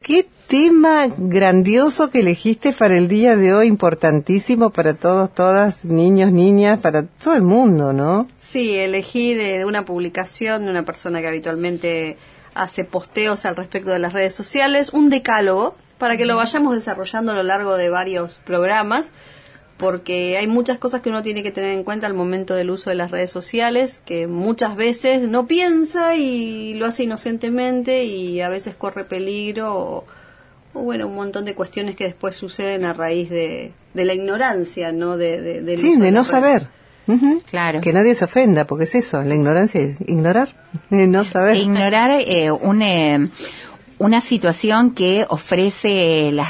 Qué tema grandioso que elegiste para el día de hoy, importantísimo para todos, todas, niños, niñas, para todo el mundo, ¿no? Sí, elegí de una publicación de una persona que habitualmente hace posteos al respecto de las redes sociales, un decálogo, para que lo vayamos desarrollando a lo largo de varios programas, porque hay muchas cosas que uno tiene que tener en cuenta al momento del uso de las redes sociales, que muchas veces no piensa y lo hace inocentemente y a veces corre peligro o bueno, un montón de cuestiones que después suceden a raíz de la ignorancia, ¿no? Del Sí, uso de no las redes. saber. Uh-huh. Claro. Que nadie se ofenda, porque es eso, la ignorancia es ignorar, no saber. Ignorar una situación que ofrecen las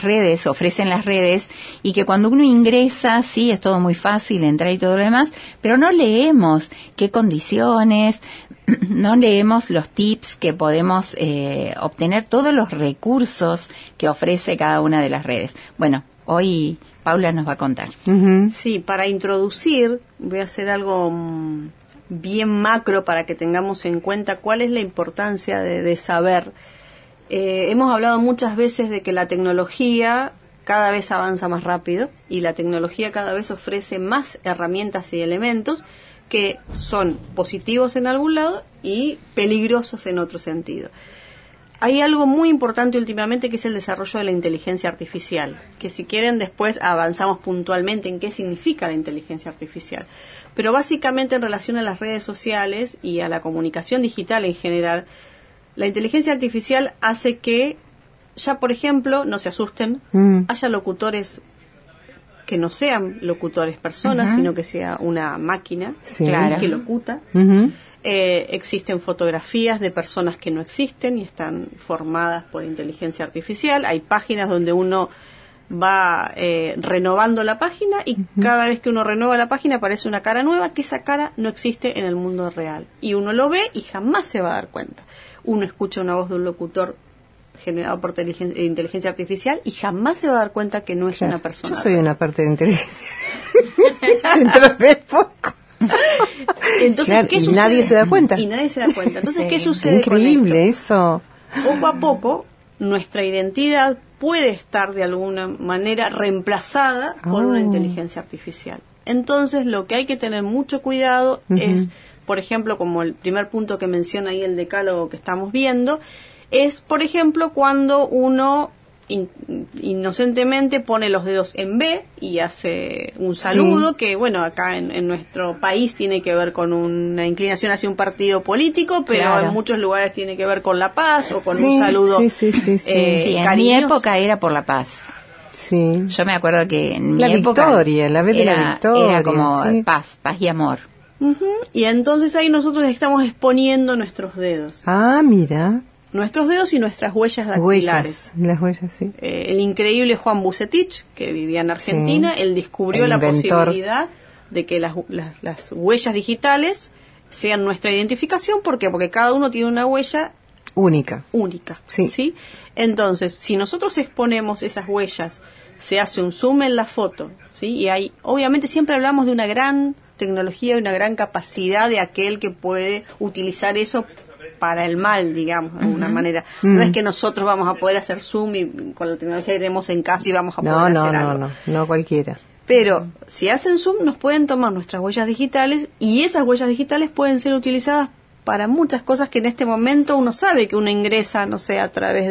redes, y que cuando uno ingresa, sí, es todo muy fácil entrar y todo lo demás, pero no leemos qué condiciones, no leemos los tips que podemos obtener, todos los recursos que ofrece cada una de las redes. Bueno, hoy Paula nos va a contar. Uh-huh. Sí, para introducir voy a hacer algo bien macro para que tengamos en cuenta cuál es la importancia de saber. Hemos hablado muchas veces de que la tecnología cada vez avanza más rápido y la tecnología cada vez ofrece más herramientas y elementos que son positivos en algún lado y peligrosos en otro sentido. Hay algo muy importante últimamente que es el desarrollo de la inteligencia artificial, que si quieren después avanzamos puntualmente en qué significa la inteligencia artificial. Pero básicamente en relación a las redes sociales y a la comunicación digital en general, la inteligencia artificial hace que ya, por ejemplo, no se asusten, haya locutores que no sean locutores personas, sino que sea una máquina que locuta. Existen fotografías de personas que no existen y están formadas por inteligencia artificial. Hay páginas donde uno va renovando la página y cada vez que uno renueva la página aparece una cara nueva, que esa cara no existe en el mundo real. Y uno lo ve y jamás se va a dar cuenta. Uno escucha una voz de un locutor generado por inteligencia artificial y jamás se va a dar cuenta que no es una persona. Yo soy una parte de inteligencia. Dentro de poco. Entonces, ¿qué sucede? Nadie se da cuenta. Y nadie se da cuenta. Entonces, ¿qué sucede? Increíble eso. Poco a poco, nuestra identidad puede estar de alguna manera reemplazada por una inteligencia artificial. Entonces, lo que hay que tener mucho cuidado es, por ejemplo, como el primer punto que menciona ahí el decálogo que estamos viendo, es, por ejemplo, cuando uno inocentemente pone los dedos en B y hace un saludo que, bueno, acá en nuestro país tiene que ver con una inclinación hacia un partido político, pero en muchos lugares tiene que ver con la paz o con un saludo en mi época era por la paz. Sí. Yo me acuerdo que en mi la época victoria, la vez de la victoria, era como paz y amor. Y entonces ahí nosotros estamos exponiendo nuestros dedos. Ah, mira. Nuestros dedos y nuestras huellas dactilares. Las huellas, sí. El increíble Juan Bucetich, que vivía en Argentina, él descubrió la posibilidad de que las huellas digitales sean nuestra identificación. ¿Por qué? Porque cada uno tiene una huella única. ¿Sí? Entonces, si nosotros exponemos esas huellas, se hace un zoom en la foto, ¿sí? Y hay, obviamente siempre hablamos de una gran tecnología y una gran capacidad de aquel que puede utilizar eso para el mal, digamos, de alguna manera. No es que nosotros vamos a poder hacer zoom y con la tecnología que tenemos en casa y vamos a poder hacer algo. No cualquiera. Pero si hacen zoom nos pueden tomar nuestras huellas digitales y esas huellas digitales pueden ser utilizadas para muchas cosas que en este momento uno sabe que uno ingresa, no sé, a través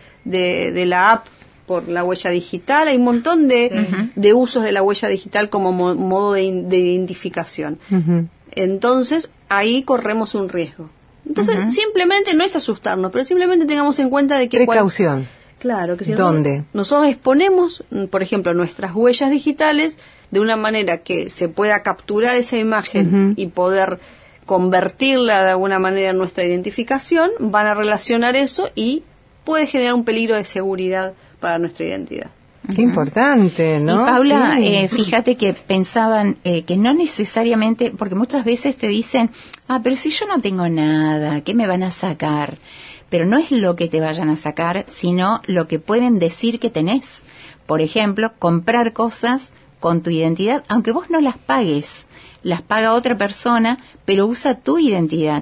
de la app por la huella digital. Hay un montón de usos de la huella digital como modo de identificación. Entonces, ahí corremos un riesgo. Entonces, simplemente no es asustarnos, pero simplemente tengamos en cuenta de que... Precaución. Claro, que si ¿dónde? Nosotros exponemos, por ejemplo, nuestras huellas digitales de una manera que se pueda capturar esa imagen y poder convertirla de alguna manera en nuestra identificación, van a relacionar eso y puede generar un peligro de seguridad para nuestra identidad. Qué importante, ¿no? Y Paula, fíjate que pensaban que no necesariamente, porque muchas veces te dicen, pero si yo no tengo nada, ¿qué me van a sacar? Pero no es lo que te vayan a sacar, sino lo que pueden decir que tenés. Por ejemplo, comprar cosas con tu identidad, aunque vos no las pagues, las paga otra persona, pero usa tu identidad.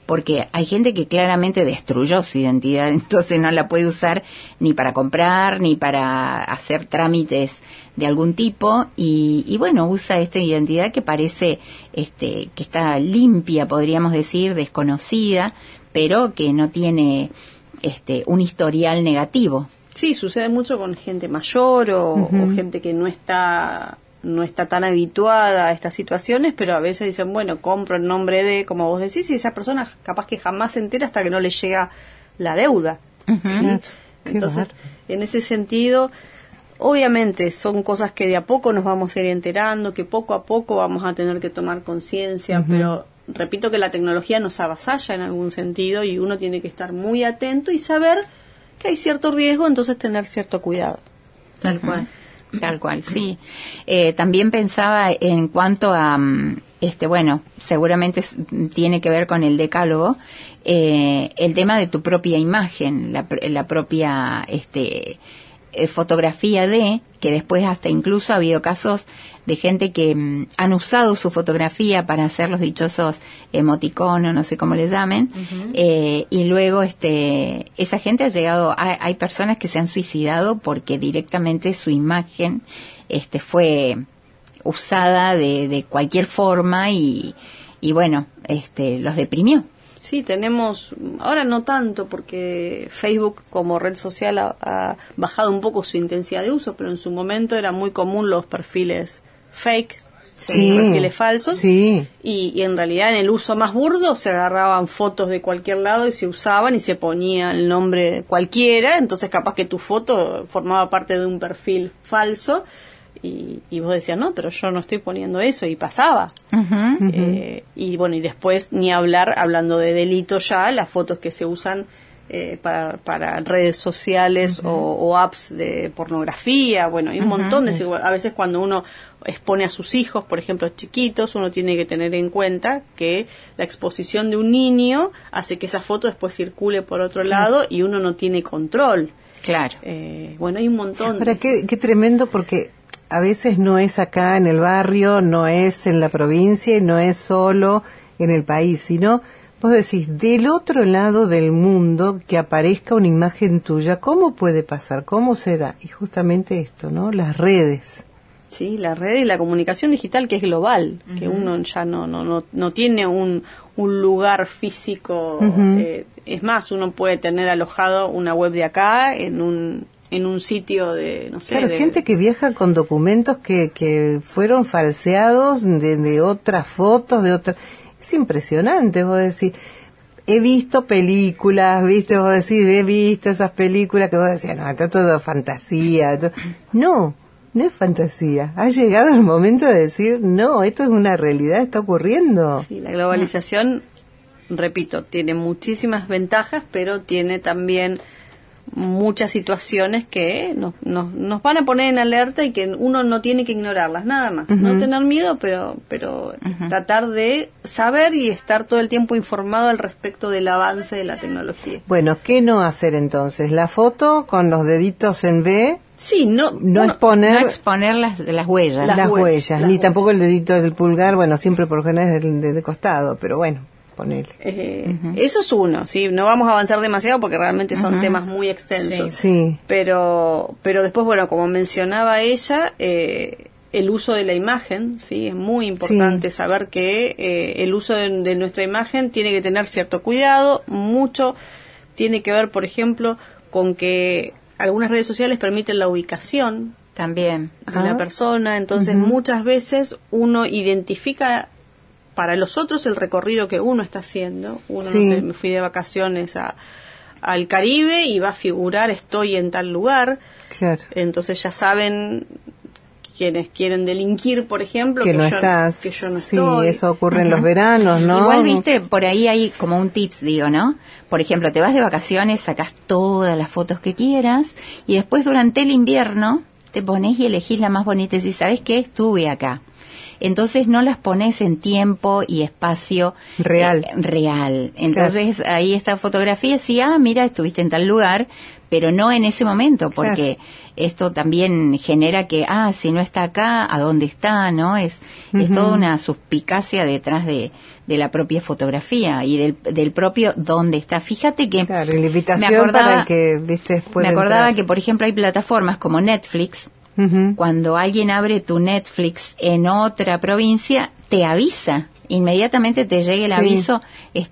porque hay gente que claramente destruyó su identidad, entonces no la puede usar ni para comprar, ni para hacer trámites de algún tipo, y bueno, usa esta identidad que parece que está limpia, podríamos decir, desconocida, pero que no tiene un historial negativo. Sí, sucede mucho con gente mayor o gente que no está tan habituada a estas situaciones, pero a veces dicen, bueno, compro en nombre de, como vos decís, y esa persona capaz que jamás se entera hasta que no le llega la deuda. ¿Sí? Entonces, en ese sentido, obviamente son cosas que de a poco nos vamos a ir enterando, que poco a poco vamos a tener que tomar conciencia, pero repito que la tecnología nos avasalla en algún sentido y uno tiene que estar muy atento y saber que hay cierto riesgo, entonces tener cierto cuidado. Tal cual. Tal cual, sí. También pensaba en cuanto a, bueno, seguramente tiene que ver con el decálogo, el tema de tu propia imagen, la propia fotografía que después hasta incluso ha habido casos de gente que han usado su fotografía para hacer los dichosos emoticonos, no sé cómo les llamen, y luego esa gente ha llegado, hay personas que se han suicidado porque directamente su imagen fue usada de cualquier forma y bueno, los deprimió. Sí, tenemos, ahora no tanto porque Facebook como red social ha bajado un poco su intensidad de uso, pero en su momento era muy común los perfiles fake, perfiles falsos, y en realidad en el uso más burdo se agarraban fotos de cualquier lado y se usaban y se ponía el nombre cualquiera, entonces capaz que tu foto formaba parte de un perfil falso. Y vos decías, no, pero yo no estoy poniendo eso, y pasaba. Y bueno, y después ni hablar, hablando de delito ya, las fotos que se usan para redes sociales o apps de pornografía, bueno, hay un montón de... A veces cuando uno expone a sus hijos, por ejemplo, chiquitos, uno tiene que tener en cuenta que la exposición de un niño hace que esa foto después circule por otro lado y uno no tiene control. Claro. Bueno, hay un montón. Ahora, qué tremendo, porque a veces no es acá en el barrio, no es en la provincia y no es solo en el país, sino, vos decís, del otro lado del mundo que aparezca una imagen tuya. ¿Cómo puede pasar? ¿Cómo se da? Y justamente esto, ¿no? Las redes. Sí, las redes y la comunicación digital, que es global, que uno ya no tiene un lugar físico. Es más, uno puede tener alojado una web de acá en un sitio de, no sé... Claro, gente que viaja con documentos que fueron falseados de otras fotos, de otras... Es impresionante, vos decís. He visto películas, ¿viste? Vos decís, he visto esas películas que vos decías, no, esto es todo fantasía. No es fantasía. Ha llegado el momento de decir, no, esto es una realidad, está ocurriendo. Sí, la globalización, repito, tiene muchísimas ventajas, pero tiene también muchas situaciones que nos van a poner en alerta y que uno no tiene que ignorarlas, nada más. No tener miedo, pero tratar de saber y estar todo el tiempo informado al respecto del avance de la tecnología. Bueno, ¿qué no hacer entonces? ¿La foto con los deditos en V? Sí, no exponer las huellas. Las huellas, ni tampoco el dedito del pulgar, bueno, siempre por lo general es de costado, pero bueno. Eso es uno, sí, no vamos a avanzar demasiado porque realmente son temas muy extensos. Sí. Pero después, bueno, como mencionaba ella, el uso de la imagen, sí, es muy importante saber que el uso de nuestra imagen tiene que tener cierto cuidado. Mucho tiene que ver, por ejemplo, con que algunas redes sociales permiten la ubicación también de la persona, entonces muchas veces uno identifica para los otros el recorrido que uno está haciendo. Uno, no sé, me fui de vacaciones al Caribe y va a figurar estoy en tal lugar. Claro. Entonces ya saben quienes quieren delinquir, por ejemplo, que no estás. Que yo no estoy. Sí, eso ocurre en los veranos, ¿no? Igual, viste, por ahí hay como un tips, digo, ¿no? Por ejemplo, te vas de vacaciones, sacas todas las fotos que quieras y después durante el invierno te pones y elegís la más bonita y decís, ¿sabes qué? Estuve acá. entonces no las pones en tiempo y espacio real. Real. Entonces ahí esta fotografía, sí, mira, estuviste en tal lugar, pero no en ese momento, porque esto también genera que, si no está acá, ¿a dónde está? ¿No? Es toda una suspicacia detrás de la propia fotografía y del propio dónde está. Fíjate que la invitación para el que, viste, me acordaba que, por ejemplo, hay plataformas como Netflix. Cuando alguien abre tu Netflix en otra provincia, te avisa. Inmediatamente te llega el aviso,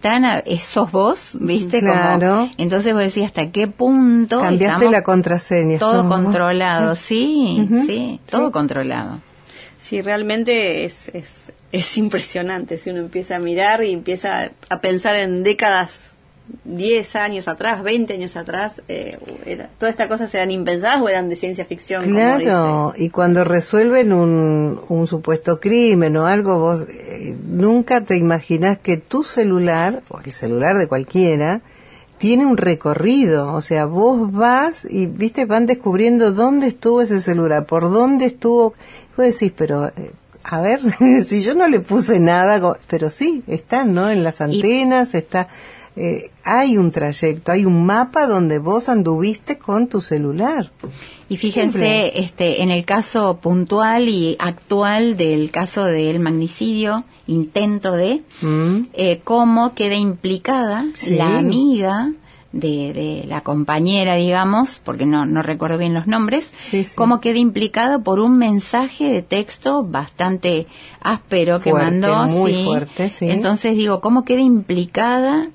sos vos, ¿viste? Claro. Entonces vos decís, ¿hasta qué punto? Cambiaste la contraseña. Todo controlado, sí, todo controlado. Sí, realmente es impresionante si uno empieza a mirar y empieza a pensar en décadas, 10 años atrás, 20 años atrás, todas estas cosas eran impensadas o eran de ciencia ficción. Claro, como dice. Y cuando resuelven un supuesto crimen o algo, vos nunca te imaginás que tu celular, o el celular de cualquiera, tiene un recorrido. O sea, vos vas y, viste, van descubriendo dónde estuvo ese celular, por dónde estuvo. Vos decís, pero... a ver, si yo no le puse nada, pero sí, están, ¿no? En las antenas, está... hay un trayecto, hay un mapa donde vos anduviste con tu celular. Y fíjense, en el caso puntual y actual del caso del magnicidio, intento de, cómo queda implicada la amiga de la compañera, digamos, porque no recuerdo bien los nombres, cómo queda implicada por un mensaje de texto bastante áspero que mandó, muy fuerte, Entonces digo, cómo queda implicada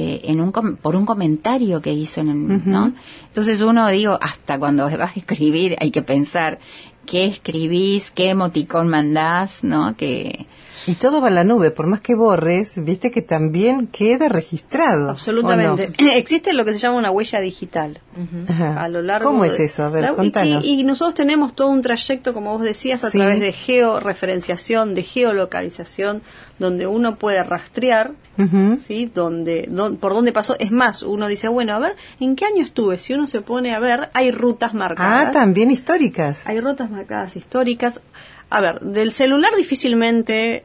por un comentario que hizo, ¿no? Entonces uno, digo, hasta cuando vas a escribir hay que pensar qué escribís, qué emoticón mandás, ¿no? Y todo va a la nube, por más que borres, viste que también queda registrado. Absolutamente. No? Existe lo que se llama una huella digital. A lo largo ¿Cómo es eso? A ver, contanos. Y nosotros tenemos todo un trayecto, como vos decías, a través de georreferenciación, de geolocalización, donde uno puede rastrear, ¿sí? Por dónde pasó. Es más, uno dice, bueno, a ver, ¿en qué año estuve? Si uno se pone a ver, hay rutas marcadas. También históricas. Hay rutas marcadas históricas. A ver, del celular difícilmente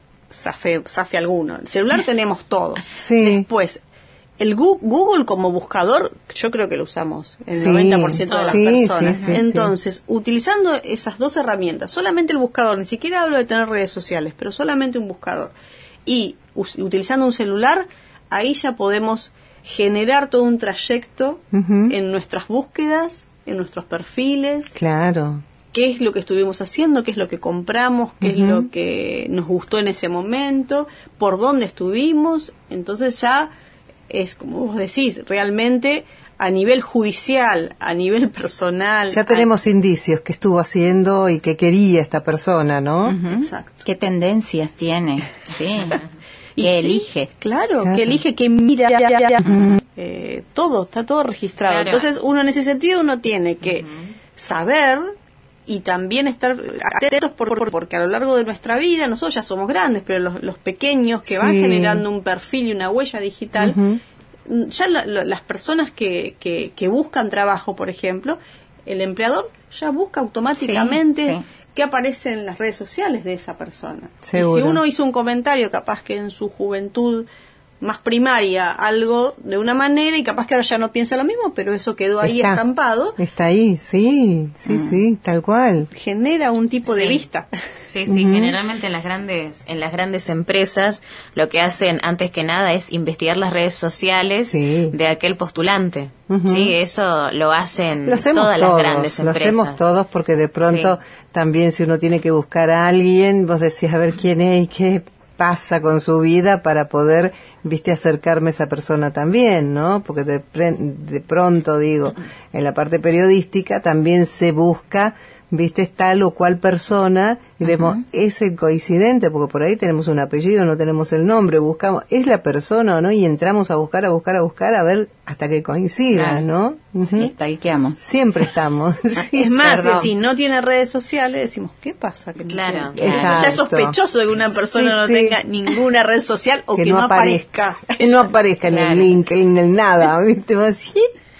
zafe alguno. El celular tenemos todos. Después, el Google como buscador, yo creo que lo usamos el 90% de las personas. Entonces, utilizando esas dos herramientas, solamente el buscador, ni siquiera hablo de tener redes sociales, pero solamente un buscador, y utilizando un celular, ahí ya podemos generar todo un trayecto en nuestras búsquedas, en nuestros perfiles. Claro. Qué es lo que estuvimos haciendo, qué es lo que compramos, qué es lo que nos gustó en ese momento, por dónde estuvimos. Entonces ya es, como vos decís, realmente a nivel judicial, a nivel personal. Ya tenemos indicios que estuvo haciendo y que quería esta persona, ¿no? Exacto. ¿Qué tendencias tiene? Sí. ¿Qué elige? Claro, que elige, que mira. Todo, está todo registrado. Claro. Entonces uno en ese sentido uno tiene que saber... y también estar atentos porque a lo largo de nuestra vida, nosotros ya somos grandes, pero los pequeños que van generando un perfil y una huella digital, ya las personas que buscan trabajo, por ejemplo, el empleador ya busca automáticamente qué aparece en las redes sociales de esa persona. Seguro. Y si uno hizo un comentario, capaz que en su juventud más primaria algo de una manera y capaz que ahora ya no piensa lo mismo, pero eso quedó ahí estampado. Está ahí, sí, tal cual. Genera un tipo de vista. Sí, generalmente en las grandes empresas lo que hacen antes que nada es investigar las redes sociales de aquel postulante. Sí, eso lo hacen todas las grandes empresas. Lo hacemos todos porque de pronto también si uno tiene que buscar a alguien, vos decís a ver quién es y qué pasa con su vida para poder, acercarme a esa persona también, ¿no? Porque de pronto, digo, en la parte periodística también se busca, tal o cual persona y vemos ese coincidente, porque por ahí tenemos un apellido, no tenemos el nombre, buscamos, ¿es la persona o no? Y entramos a buscar, a ver hasta que coincida, ¿no? Stalkeamos. Siempre estamos. Es más, si no tiene redes sociales, decimos, ¿qué pasa? Claro. Ya es sospechoso que una persona no tenga ninguna red social o que no aparezca. Que no aparezca en el link, en el nada, ¿viste?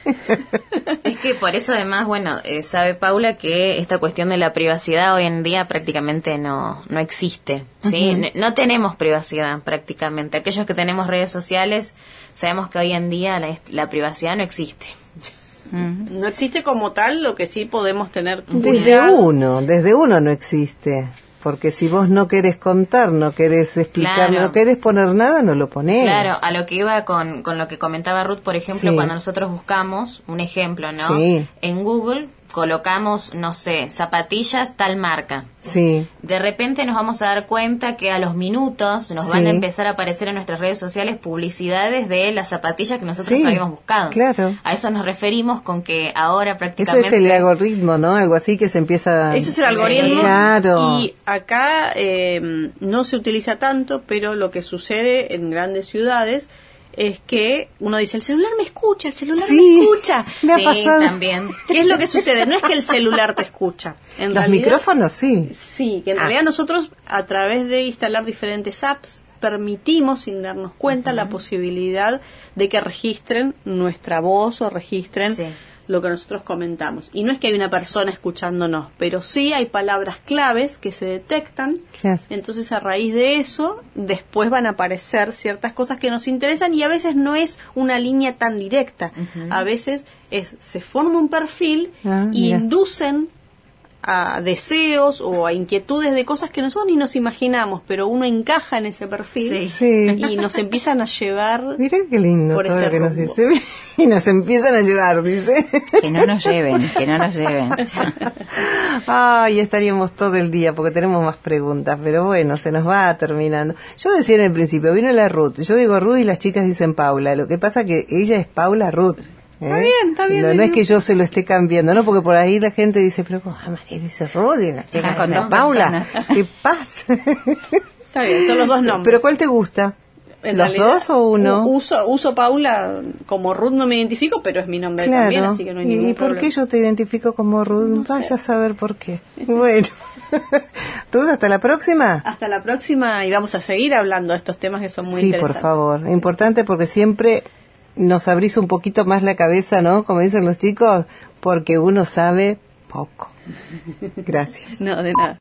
Es que por eso además, bueno, sabe Paula que esta cuestión de la privacidad hoy en día prácticamente no existe, ¿sí? No tenemos privacidad prácticamente. Aquellos que tenemos redes sociales sabemos que hoy en día la privacidad no existe. No existe como tal, lo que sí podemos tener desde uno no existe, porque si vos no querés contar, no querés explicar, no querés poner nada, no lo ponés. Claro, a lo que iba con lo que comentaba Ruth, por ejemplo, cuando nosotros buscamos un ejemplo, ¿no? Sí. En Google colocamos, no sé, zapatillas tal marca. Sí. De repente nos vamos a dar cuenta que a los minutos nos van a empezar a aparecer en nuestras redes sociales publicidades de las zapatillas que nosotros habíamos buscado. Claro. A eso nos referimos con que ahora prácticamente... Eso es el algoritmo, ¿no? Algo así que se empieza... Eso es el algoritmo. Claro. Y acá no se utiliza tanto, pero lo que sucede en grandes ciudades es que uno dice, el celular me escucha, me ha pasado también. ¿Qué es lo que sucede? No es que el celular te escucha. En Los realidad, micrófonos sí. Sí, que en realidad nosotros a través de instalar diferentes apps permitimos, sin darnos cuenta, la posibilidad de que registren nuestra voz o registren lo que nosotros comentamos. Y no es que hay una persona escuchándonos, pero sí hay palabras claves que se detectan. Claro. Entonces, a raíz de eso, después van a aparecer ciertas cosas que nos interesan y a veces no es una línea tan directa. A veces se forma un perfil y inducen a deseos o a inquietudes de cosas que nosotros ni nos imaginamos, pero uno encaja en ese perfil y nos empiezan a llevar. Mira qué lindo por todo ese lo que rumbo. nos dice. Y nos empiezan a llevar, dice. Que no nos lleven. Ay, estaríamos todo el día porque tenemos más preguntas, pero bueno, se nos va terminando. Yo decía en el principio, vino la Ruth, yo digo Ruth y las chicas dicen Paula, lo que pasa que ella es Paula Ruth. Está bien. No es que yo se lo esté cambiando, ¿no? Porque por ahí la gente dice, pero María dice Ruth y las chicas con Paula. ¿Qué pasa? Está bien, son los dos nombres. ¿Pero cuál te gusta? ¿Los dos o uno? Uso Paula, como Ruth no me identifico, pero es mi nombre también, así que no hay ningún problema. ¿Y por qué yo te identifico como Ruth? No Vaya sé. a saber por qué. Bueno. Ruth, hasta la próxima. Hasta la próxima y vamos a seguir hablando de estos temas que son muy interesantes. Sí, por favor. Importante porque siempre nos abrís un poquito más la cabeza, ¿no? Como dicen los chicos, porque uno sabe poco. Gracias. No, de nada.